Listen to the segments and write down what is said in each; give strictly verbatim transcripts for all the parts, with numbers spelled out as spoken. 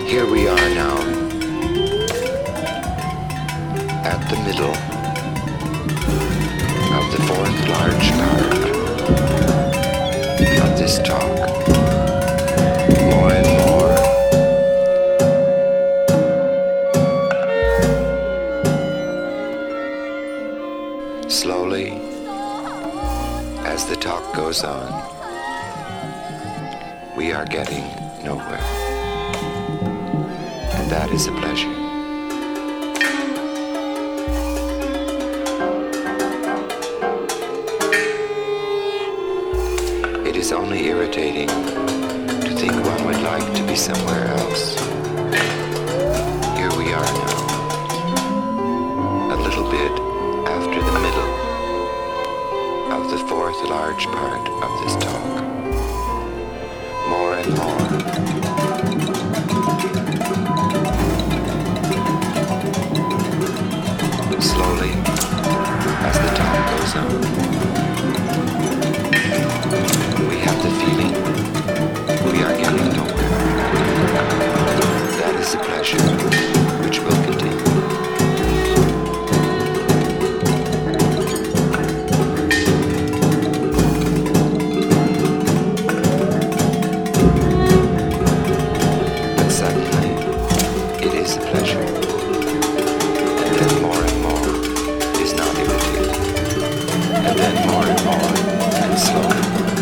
Here we are now, at the middle of the fourth large part of this talk. More and more, slowly, as the talk goes on, we are getting nowhere. And that is a pleasure. It is only irritating to think one would like to be somewhere else. Here we are now, a little bit after the middle of the fourth large part of this talk. More and more. Slowly, as the talk goes on, we have the feeling we are getting nowhere. That is a pleasure which will continue. But suddenly, it is a pleasure. And then more and more is not irritating. And then more and more and slowly.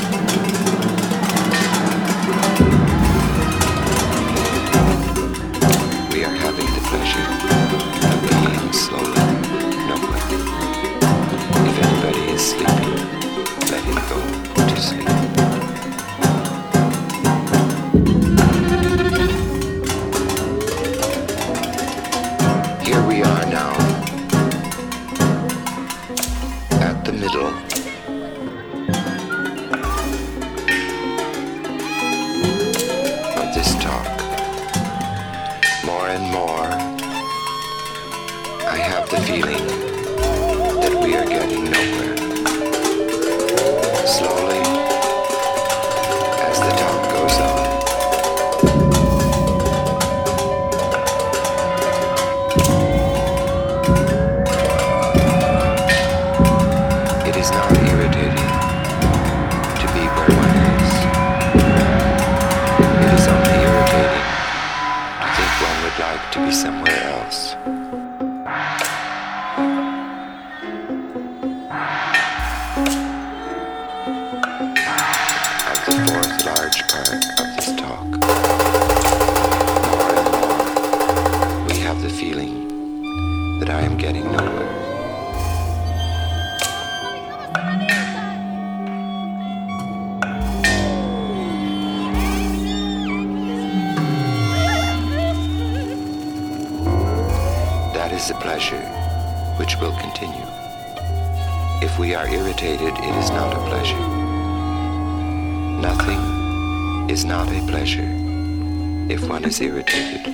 We are having the pleasure of being slowly nowhere. If anybody is sleeping, let him go to sleep. Here we are now, at the middle of this talk. More and more, I have the feeling that we are getting nowhere. Slowly, as the talk goes on, it is not irritating to be where one is. It is only irritating to think one would like to be somewhere else. Of the fourth large part of this talk, more and more, we have the feeling that I am getting nowhere. That is a pleasure which will continue. If we are irritated, it is not a pleasure. Nothing is not a pleasure if one is irritated.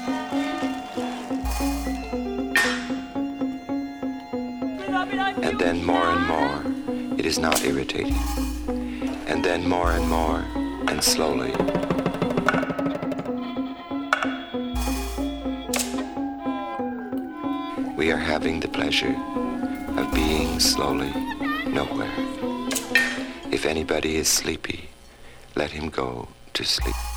And then more and more, it is not irritating. And then more and more, and slowly. We are having the pleasure of being slowly nowhere. If anybody is sleepy, let him go to sleep.